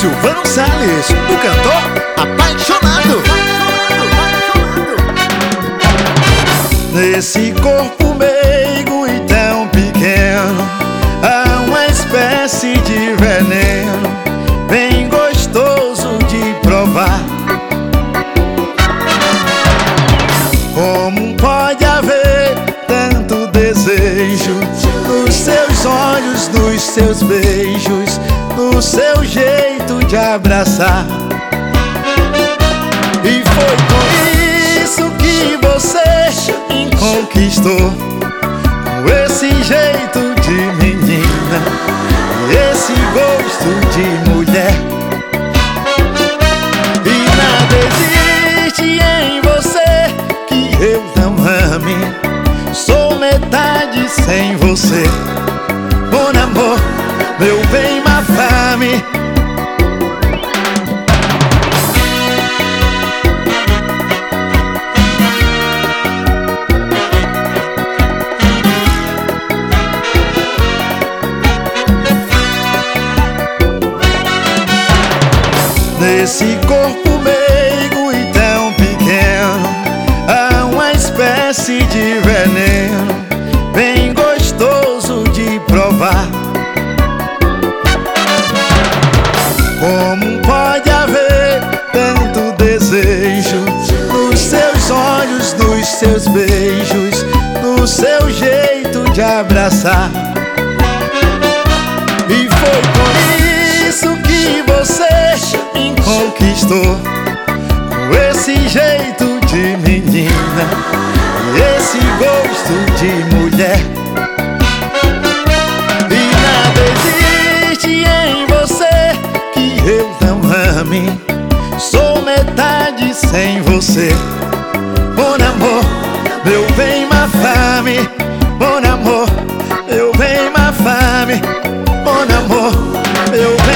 Silvano Salles, o cantor apaixonado. Nesse corpo meigo e tão pequeno há uma espécie de veneno bem gostoso de provar. Como pode haver tanto desejo nos seus olhos, nos seus beijos, no seu jeito de abraçar? E foi por isso que você me conquistou, com esse jeito de menina e esse gosto de mulher. E nada existe em você que eu não ame. Sou metade sem você, mon amor, meu bem, ma femme. Nesse corpo meigo e tão pequeno há uma espécie de veneno bem gostoso de provar. Como pode haver tanto desejo nos seus olhos, nos seus beijos, no seu jeito de abraçar? E foi por isso que você me conquistou, com esse jeito de menina e esse gosto de mulher. E nada existe em você que eu não ame. Sou metade sem você, mon amor, meu bem, ma femme. Mon amor, meu bem, ma femme. Mon amor, meu bem.